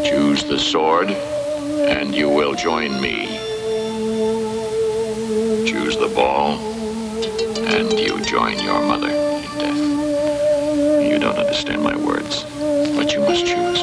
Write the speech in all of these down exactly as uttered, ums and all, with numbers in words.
Choose the sword, and you will join me. Choose the ball, and you join your mother in death. You don't understand my words, but you must choose.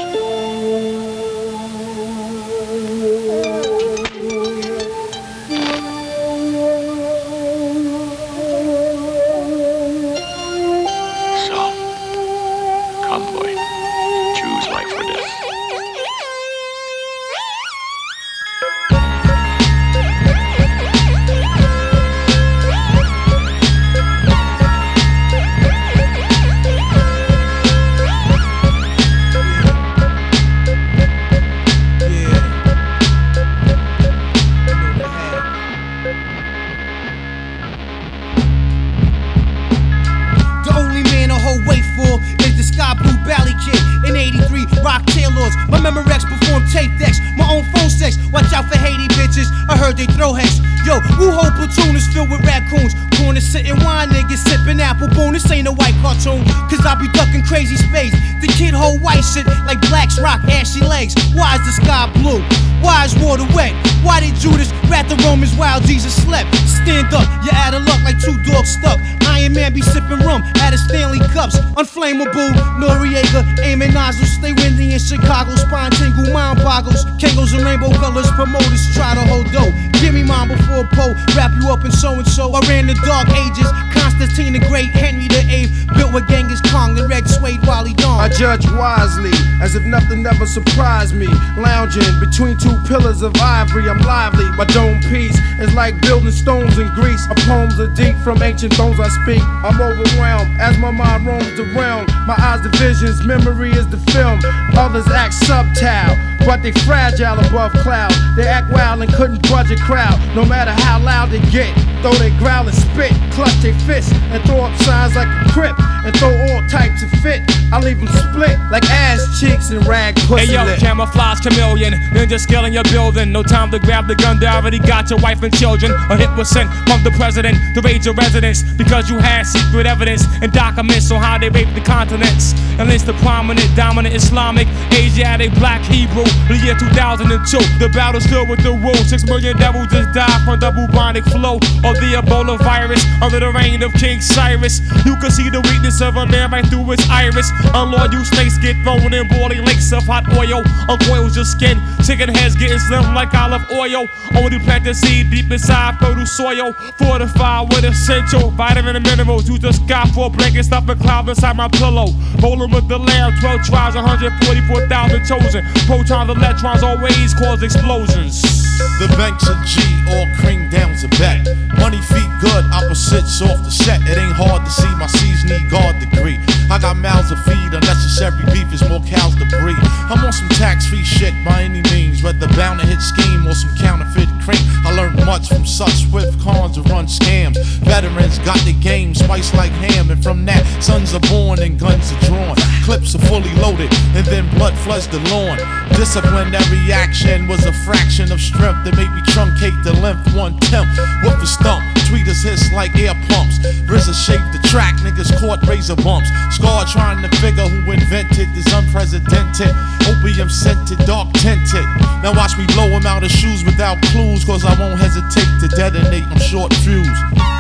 They throw hex. Yo, Wu-Ho platoon is filled with raccoons. Corner sitting wine niggas sipping apple boom. This ain't a white cartoon, cause I be ducking crazy space. The kid hold white shit like blacks rock ashy legs. Why is the sky blue? Why is water wet? Why did Judas rat the Romans while Jesus slept? Stand up, you're out of luck like two dogs stuck. Iron Man be sipping rum out of Stanley cups. Unflammable, Noriega, aiming nozzles. Stay windy in Chicago, spine tingle, mind boggles. Kangos and rainbow colors, promoters try to hold dough. Give me mine before Poe, wrap you up in so-and-so. I ran the dark ages, Constantine the Great, Henry the Eighth. Built with Genghis Khan, the red suede Wally Dawn. I judge wisely, as if nothing ever surprised me. Lounging between two pillars of ivory, I'm lively. My dome piece is like building stones in Greece. My poems are deep from ancient thrones I speak. I'm overwhelmed as my mind roams the realm. My eyes the visions, memory is the film. Others act subtile, but they fragile above cloud. They act wild and couldn't budge a crowd. No matter how loud they get, though they growl and spit, clutch their fists and throw up signs like a crip, and throw all types of fit. I leave them split like ass cheeks and rag pussy. Hey yo, lip. camouflage chameleon, ninja skill in your building. No time to grab the gun, they already got your wife and children. A hit was sent from the president to raid your residence because you had secret evidence and documents on how they raped the continents. And it's the prominent, dominant Islamic, Asiatic, black Hebrew. The year two thousand two, the battle's filled with the wool. Six million devils just died from the bubonic flow of the Ebola virus under the reign of King Cyrus. You can see the weakness of a man right through his iris. Unloyal snakes get thrown in boiling lakes of hot oil. Uncoils your skin, chicken heads getting slim like olive oil. Only plant the seed deep inside fertile soil. Fortified with essential vitamin and minerals. Use the sky for a blanket, stuff a cloud inside my pillow. Rolling with the lamb, twelve tribes, one hundred forty-four thousand chosen. Protons, electrons always cause explosions. The banks of G, all cream down's a bet. Money feet good, opposites off the set. It ain't hard to see, my C's need guard degree. I got mouths to feed, unnecessary beef is more cows to breed. I'm on some tax-free shit by any means, whether bound to hit scheme or some counterfeit cream. I learned much from such swift cons to run scams. Veterans got the game spiced like ham, and from that, sons are born and guns are drawn. Clips are fully loaded, and then blood floods the lawn. Disciplinary action was a fraction of strength that made me truncate the length one tenth. Whoop the stump, tweeters hiss like air pumps. R Z A shaped the track, niggas caught razor bumps. Scar trying to figure who invented this unprecedented opium scented, dark tinted. Now watch me blow him out of shoes without clues, cause I won't hesitate to detonate, I'm short fused.